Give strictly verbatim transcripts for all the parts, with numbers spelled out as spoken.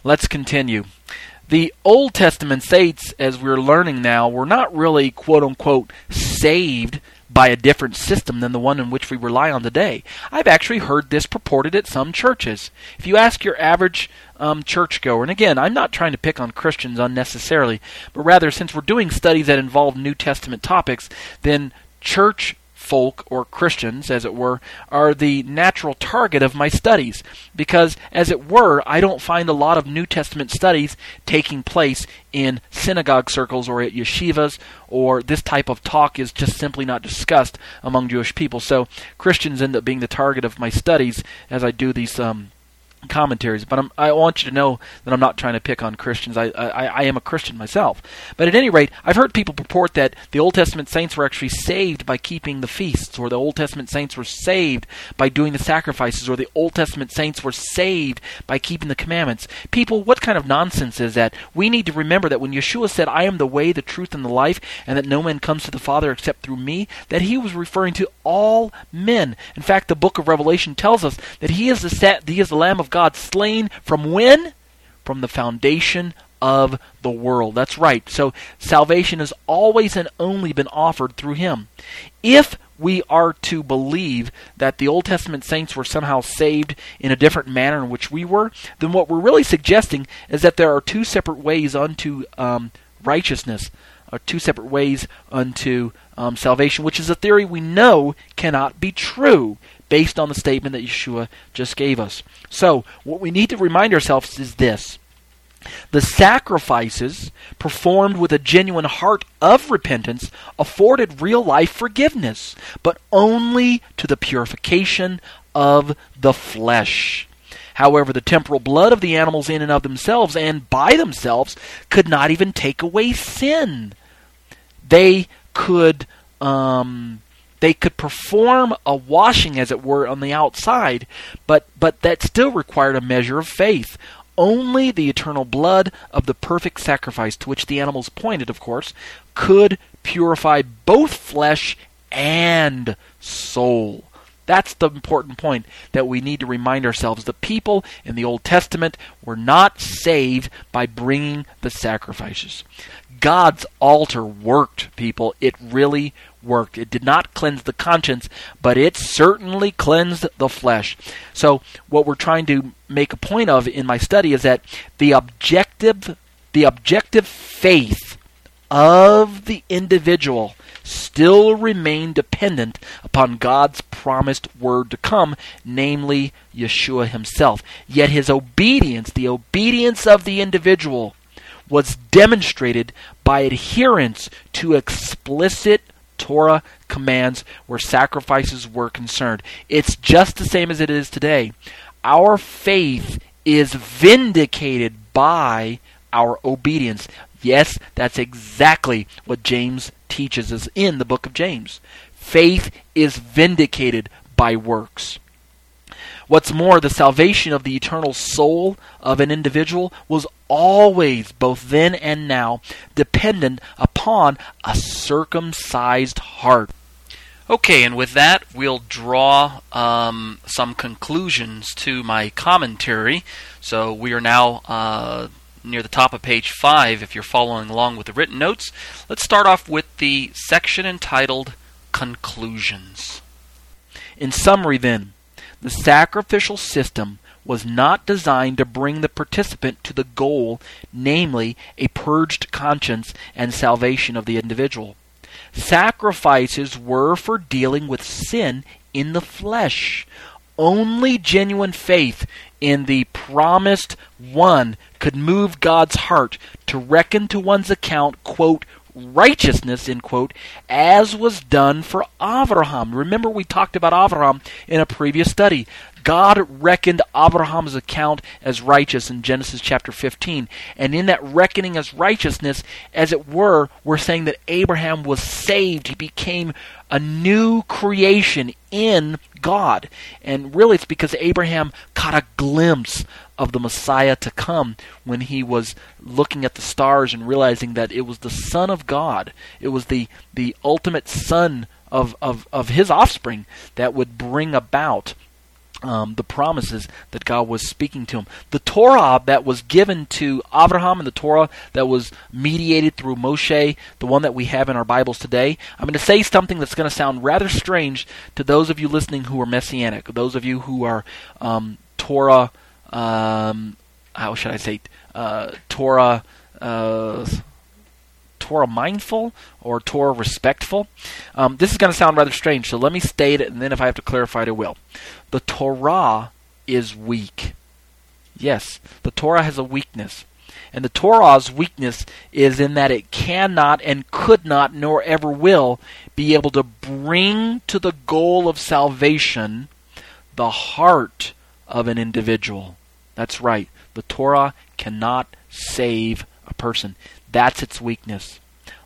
Let's continue. The Old Testament saints, as we're learning now, were not really, quote-unquote, saved by a different system than the one in which we rely on today. I've actually heard this purported at some churches. If you ask your average um, churchgoer, and again, I'm not trying to pick on Christians unnecessarily, but rather, since we're doing studies that involve New Testament topics, then church folk, or Christians, as it were, are the natural target of my studies, because, as it were, I don't find a lot of New Testament studies taking place in synagogue circles or at yeshivas, or this type of talk is just simply not discussed among Jewish people. So Christians end up being the target of my studies as I do these um, commentaries. But I'm, I want you to know that I'm not trying to pick on Christians. I, I, I am a Christian myself. But at any rate, I've heard people purport that the Old Testament saints were actually saved by keeping the feasts, or the Old Testament saints were saved by doing the sacrifices, or the Old Testament saints were saved by keeping the commandments. People, what kind of nonsense is that? We need to remember that when Yeshua said, "I am the way, the truth, and the life, and that no man comes to the Father except through me," that he was referring to all men. In fact, the book of Revelation tells us that he is the, set, he is the Lamb of God, slain from when? From the foundation of the world. That's right. So salvation has always and only been offered through him. If we are to believe that the Old Testament saints were somehow saved in a different manner in which we were, then what we're really suggesting is that there are two separate ways unto um, righteousness, or two separate ways unto um, salvation, which is a theory we know cannot be true, based on the statement that Yeshua just gave us. So, what we need to remind ourselves is this. The sacrifices performed with a genuine heart of repentance afforded real-life forgiveness, but only to the purification of the flesh. However, the temporal blood of the animals in and of themselves and by themselves could not even take away sin. They could... Um, They could perform a washing, as it were, on the outside, but, but that still required a measure of faith. Only the eternal blood of the perfect sacrifice, to which the animals pointed, of course, could purify both flesh and soul. That's the important point that we need to remind ourselves. The people in the Old Testament were not saved by bringing the sacrifices. God's altar worked, people. It really worked. It did not cleanse the conscience, but it certainly cleansed the flesh. So what we're trying to make a point of in my study is that the objective, the objective faith of the individual still remain dependent upon God's promised word to come, namely Yeshua himself. Yet his obedience, the obedience of the individual, was demonstrated by adherence to explicit Torah commands where sacrifices were concerned. It's just the same as it is today. Our faith is vindicated by our obedience. Yes, that's exactly what James teaches us in the book of James. Faith is vindicated by works. What's more, the salvation of the eternal soul of an individual was always, both then and now, dependent upon a circumcised heart. Okay, and with that, we'll draw um, some conclusions to my commentary. So we are now uh, near the top of page five, if you're following along with the written notes. Let's start off with the section entitled Conclusions. In summary, then, the sacrificial system was not designed to bring the participant to the goal, namely a purged conscience and salvation of the individual. Sacrifices were for dealing with sin in the flesh. Only genuine faith in the promised one could move God's heart to reckon to one's account, quote, righteousness, end quote, as was done for Abraham. Remember, we talked about Abraham in a previous study. God reckoned Abraham's account as righteous in Genesis chapter fifteen. And in that reckoning as righteousness, as it were, we're saying that Abraham was saved. He became a new creation in God. And really it's because Abraham caught a glimpse of the Messiah to come when he was looking at the stars and realizing that it was the Son of God. It was the, the ultimate son of, of, of his offspring that would bring about Um, the promises that God was speaking to him. The Torah that was given to Abraham and the Torah that was mediated through Moshe, the one that we have in our Bibles today. I'm going to say something that's going to sound rather strange to those of you listening who are Messianic, those of you who are um, Torah, um, how should I say, uh, Torah, uh, Torah mindful or Torah respectful. Um, this is going to sound rather strange, so let me state it, and then if I have to clarify it, I will. The Torah is weak. Yes, the Torah has a weakness. And the Torah's weakness is in that it cannot and could not, nor ever will, be able to bring to the goal of salvation the heart of an individual. That's right. The Torah cannot save a person. That's its weakness.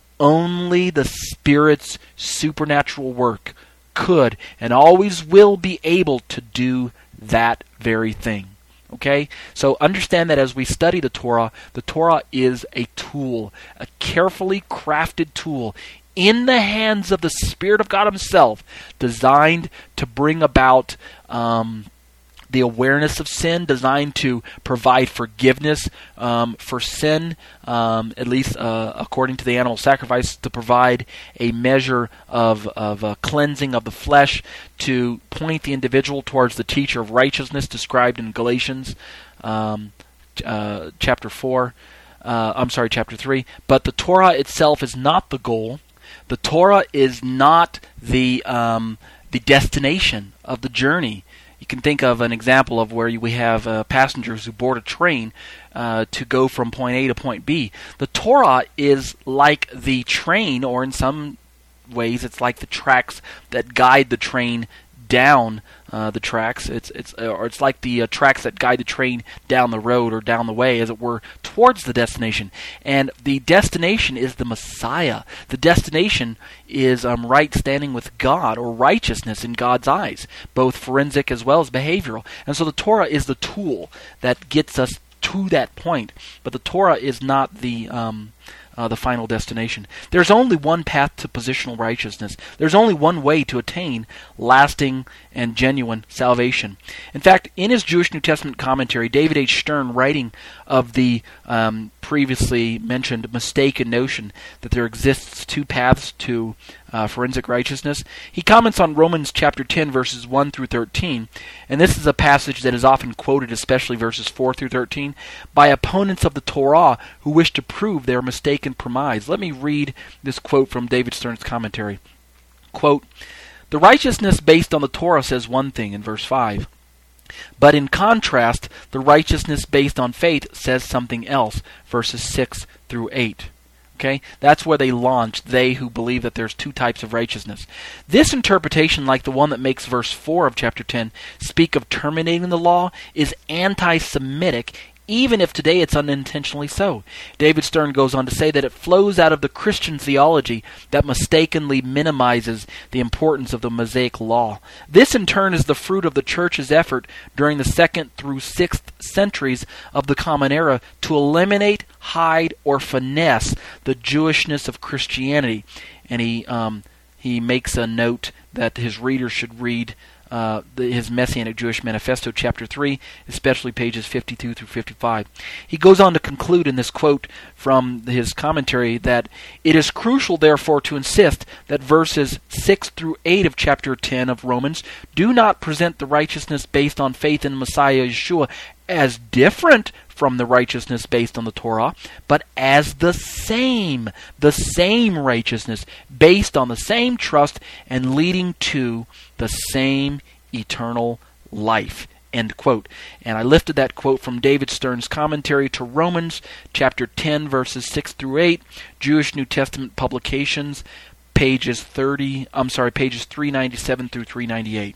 Only the Spirit's supernatural work could and always will be able to do that very thing. Okay? So understand that as we study the Torah, the Torah is a tool, a carefully crafted tool in the hands of the Spirit of God Himself, designed to bring about um, the awareness of sin, designed to provide forgiveness um, for sin, um, at least uh, according to the animal sacrifice, to provide a measure of, of uh, cleansing of the flesh, to point the individual towards the teacher of righteousness described in Galatians um, uh, chapter four. Uh, I'm sorry, chapter three. But the Torah itself is not the goal. The Torah is not the um, the destination of the journey. You can think of an example of where we have uh, passengers who board a train uh, to go from point A to point B. The Torah is like the train, or in some ways it's like the tracks that guide the train down uh, the tracks. It's it's or it's like the uh, tracks that guide the train down the road or down the way, as it were, towards the destination. And the destination is the Messiah. The destination is um, right standing with God, or righteousness in God's eyes, both forensic as well as behavioral. And so the Torah is the tool that gets us to that point. But the Torah is not the um, Uh, the final destination. There's only one path to positional righteousness. There's only one way to attain lasting and genuine salvation. In fact, in his Jewish New Testament commentary, David H. Stern, writing of the um, previously mentioned mistaken notion that there exists two paths to uh, forensic righteousness, he comments on Romans chapter ten, verses one through thirteen, and this is a passage that is often quoted, especially verses four through thirteen, by opponents of the Torah who wish to prove their mistaken premise. Let me read this quote from David Stern's commentary. Quote, "The righteousness based on the Torah says one thing," in verse five. "But in contrast, the righteousness based on faith says something else," verses six through eight. Okay, that's where they launched, they who believe that there's two types of righteousness. This interpretation, like the one that makes verse four of chapter ten speak of terminating the law, is anti-Semitic, even if today it's unintentionally so. David Stern goes on to say that it flows out of the Christian theology that mistakenly minimizes the importance of the Mosaic law. This in turn is the fruit of the church's effort during the second through sixth centuries of the Common Era to eliminate, hide, or finesse the Jewishness of Christianity. And he um, he makes a note that his readers should read Uh, the, his Messianic Jewish Manifesto, chapter three, especially pages fifty-two through fifty-five. He goes on to conclude in this quote from his commentary that it is crucial, therefore, to insist that verses six through eight of chapter ten of Romans do not present the righteousness based on faith in Messiah Yeshua as different from the righteousness based on the Torah, but as the same, the same righteousness based on the same trust and leading to the same eternal life. End quote. And I lifted that quote from David Stern's commentary to Romans chapter ten, verses six through eight, Jewish New Testament Publications, pages thirty. I'm sorry, pages three ninety-seven through three ninety-eight.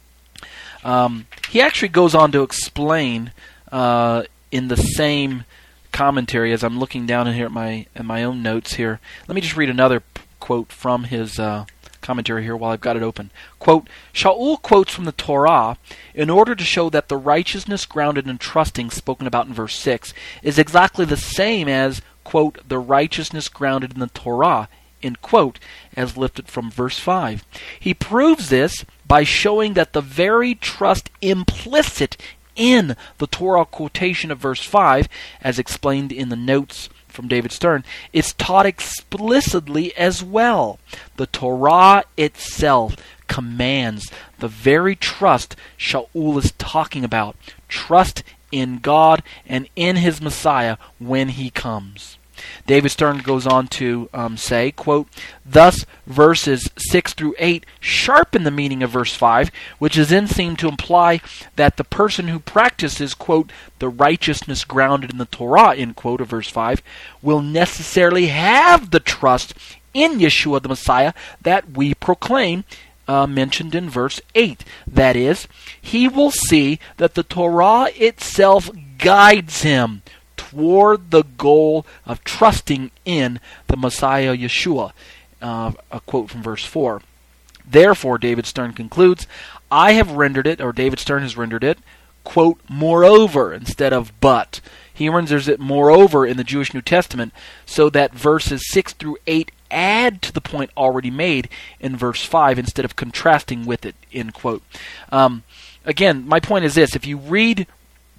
Um, he actually goes on to explain uh, in the same commentary, as I'm looking down in here at my at my own notes here. Let me just read another p- quote from his uh, commentary here while I've got it open. Quote, "Shaul quotes from the Torah in order to show that the righteousness grounded in trusting spoken about in verse six is exactly the same as, quote, the righteousness grounded in the Torah, end quote, as lifted from verse five. He proves this by showing that the very trust implicit in the Torah quotation of verse five, as explained in the notes from David Stern, is taught explicitly as well. The Torah itself commands the very trust Shaul is talking about. Trust in God and in His Messiah when He comes. David Stern goes on to um, say, quote, thus verses six through eight sharpen the meaning of verse five, which is then seen to imply that the person who practices, quote, the righteousness grounded in the Torah, end quote, of verse five, will necessarily have the trust in Yeshua the Messiah that we proclaim, uh, mentioned in verse eight. That is, he will see that the Torah itself guides him toward the goal of trusting in the Messiah Yeshua. Uh, a quote from verse four. Therefore, David Stern concludes, I have rendered it, or David Stern has rendered it, quote, moreover, instead of but. He renders it moreover in the Jewish New Testament, so that verses six through eight add to the point already made in verse five instead of contrasting with it, end quote. Um, again, my point is this. If you read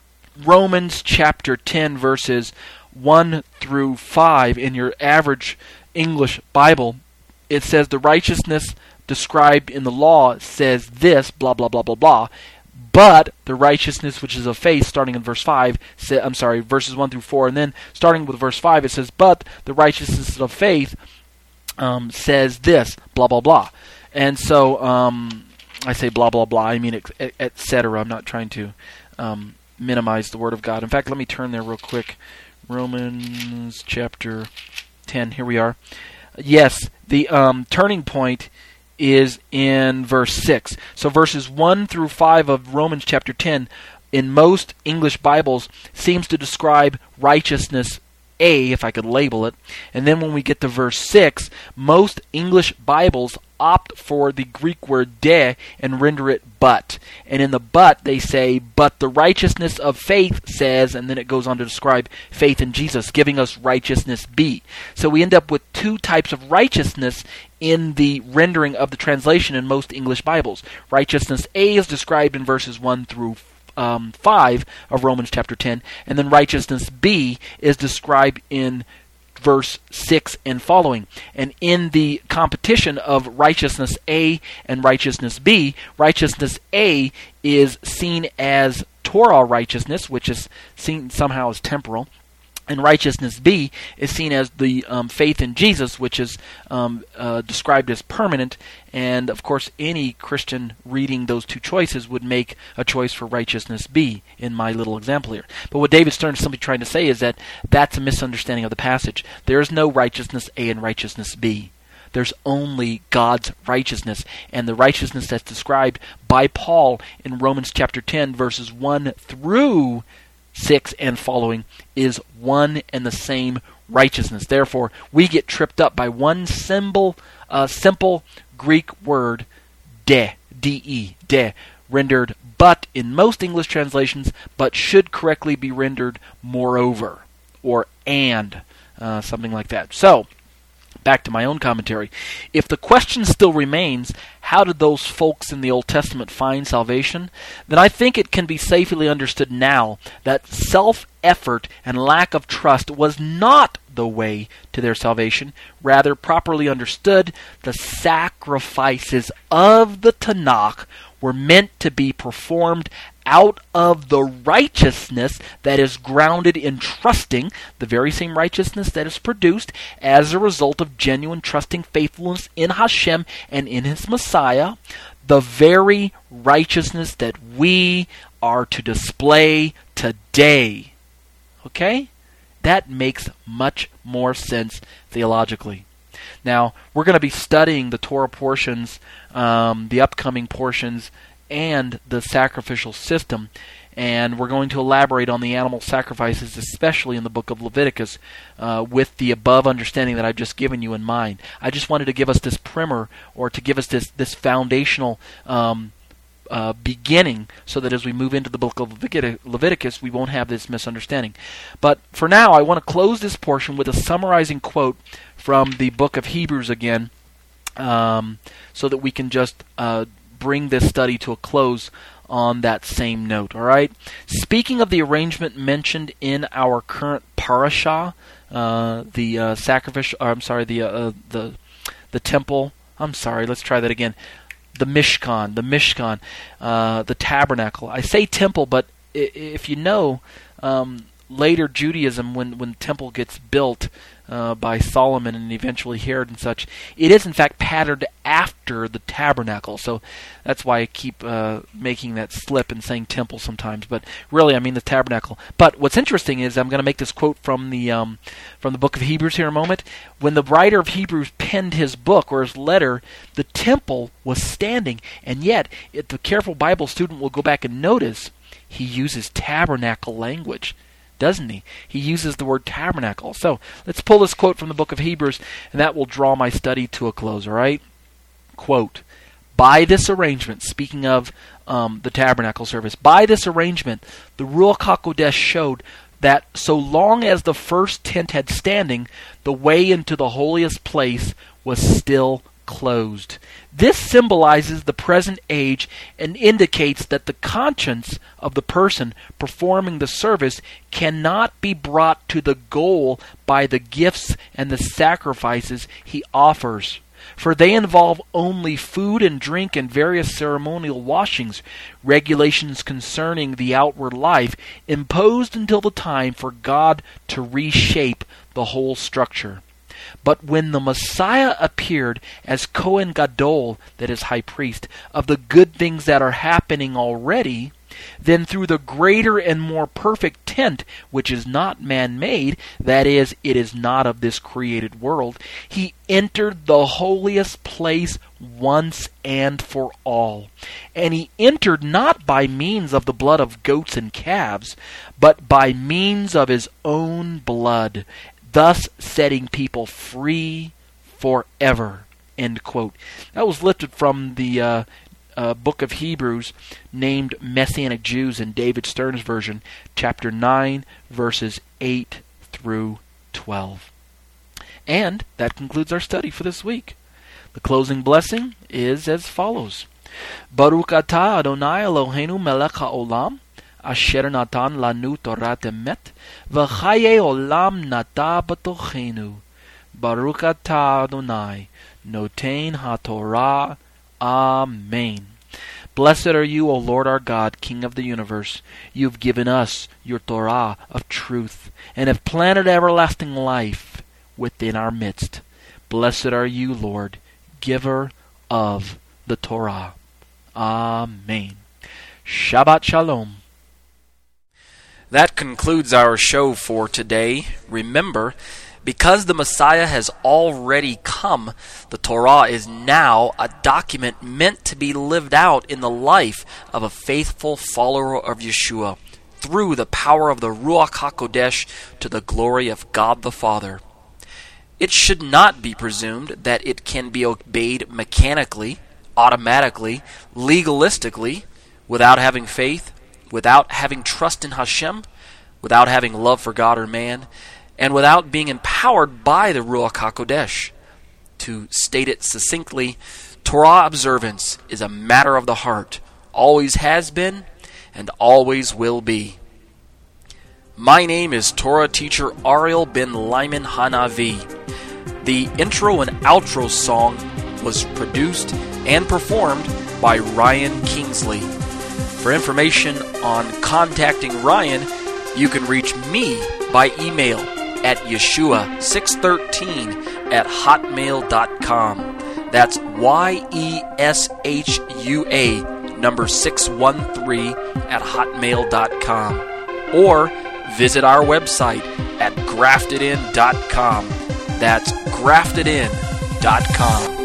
Romans chapter ten, verses one through five in your average English Bible, it says the righteousness described in the law says this, blah, blah, blah, blah, blah. But the righteousness which is of faith, starting in verse five, say, I'm sorry, verses one through four, and then starting with verse five, it says, but the righteousness of faith um, says this, blah, blah, blah. And so, um, I say blah, blah, blah, I mean et, et cetera. I'm not trying to um, minimize the Word of God. In fact, let me turn there real quick. Romans chapter ten, here we are. Yes, the um, turning point is in verse six. So verses one through five of Romans chapter ten, in most English Bibles, seems to describe righteousness A, if I could label it. And then when we get to verse six, most English Bibles opt for the Greek word de and render it but. And in the but, they say, but the righteousness of faith says, and then it goes on to describe faith in Jesus, giving us righteousness B. So we end up with two types of righteousness in the rendering of the translation in most English Bibles. Righteousness A is described in verses one through um, five of Romans chapter ten, and then righteousness B is described in verse six and following. And in the competition of righteousness A and righteousness B, righteousness A is seen as Torah righteousness, which is seen somehow as temporal, and righteousness B is seen as the um, faith in Jesus, which is um, uh, described as permanent. And, of course, any Christian reading those two choices would make a choice for righteousness B in my little example here. But what David Stern is simply trying to say is that that's a misunderstanding of the passage. There is no righteousness A and righteousness B. There's only God's righteousness, and the righteousness that's described by Paul in Romans chapter ten, verses one through six and following is one and the same righteousness. Therefore, we get tripped up by one symbol, uh, simple Greek word, de, D-E, de, rendered but in most English translations, but should correctly be rendered moreover, or and, uh, something like that. So, back to my own commentary. If the question still remains, how did those folks in the Old Testament find salvation? Then I think it can be safely understood now that self-effort and lack of trust was not the way to their salvation. Rather, properly understood, the sacrifices of the Tanakh were meant to be performed out of the righteousness that is grounded in trusting, the very same righteousness that is produced as a result of genuine trusting faithfulness in Hashem and in His Messiah, the very righteousness that we are to display today. Okay? That makes much more sense theologically. Now, we're going to be studying the Torah portions, um, the upcoming portions, and the sacrificial system, and we're going to elaborate on the animal sacrifices, especially in the book of Leviticus, uh, with the above understanding that I've just given you in mind. I just wanted to give us this primer, or to give us this, this foundational um, uh, beginning, so that as we move into the book of Leviticus, we won't have this misunderstanding. But for now, I want to close this portion with a summarizing quote from the book of Hebrews again, um, so that we can just uh, bring this study to a close on that same note. All right. Speaking of the arrangement mentioned in our current parasha, uh, the uh, sacrificial. Or, I'm sorry, the uh, the the temple. I'm sorry. Let's try that again. The Mishkan, the Mishkan, uh, the tabernacle. I say temple, but I- if you know, um, later Judaism, when when the temple gets built uh, by Solomon and eventually Herod and such, it is in fact patterned after the tabernacle. So that's why I keep uh, making that slip and saying temple sometimes. But really, I mean the tabernacle. But what's interesting is I'm going to make this quote from the um, from the book of Hebrews here in a moment. When the writer of Hebrews penned his book or his letter, the temple was standing, and yet, if the careful Bible student will go back and notice, he uses tabernacle language, doesn't he? He uses the word tabernacle. So let's pull this quote from the book of Hebrews, and that will draw my study to a close, all right? Quote, by this arrangement, speaking of um, the tabernacle service, by this arrangement, the Ruach HaKodesh showed that so long as the first tent had standing, the way into the holiest place was still closed. This symbolizes the present age and indicates that the conscience of the person performing the service cannot be brought to the goal by the gifts and the sacrifices he offers, for they involve only food and drink and various ceremonial washings, regulations concerning the outward life, imposed until the time for God to reshape the whole structure. But when the Messiah appeared as Kohen Gadol, that is high priest, of the good things that are happening already, then through the greater and more perfect tent, which is not man-made, that is, it is not of this created world, he entered the holiest place once and for all. And he entered not by means of the blood of goats and calves, but by means of his own blood, thus setting people free forever. End quote. That was lifted from the uh, uh, book of Hebrews, named Messianic Jews in David Stern's version, chapter nine, verses eight through twelve. And that concludes our study for this week. The closing blessing is as follows. Baruch atah Adonai Eloheinu melech haolam, asher natan lanu torat emet, v'chaye olam nata b'tochenu. Baruch atah Adonai, noten haTorah. Amen. Blessed are you, O Lord our God, King of the universe. You have given us your Torah of truth, and have planted everlasting life within our midst. Blessed are you, Lord, giver of the Torah. Amen. Shabbat Shalom. That concludes our show for today. Remember, because the Messiah has already come, the Torah is now a document meant to be lived out in the life of a faithful follower of Yeshua through the power of the Ruach HaKodesh to the glory of God the Father. It should not be presumed that it can be obeyed mechanically, automatically, legalistically, without having faith, without having trust in Hashem, without having love for God or man, and without being empowered by the Ruach HaKodesh. To state it succinctly, Torah observance is a matter of the heart, always has been, and always will be. My name is Torah teacher Ariel ben Lyman Hanavi. The intro and outro song was produced and performed by Ryan Kingsley. For information on contacting Ryan, you can reach me by email at yeshua six thirteen at hotmail dot com. That's Y E S H U A number six one three at hotmail dot com. Or visit our website at grafted in dot com. That's grafted in dot com.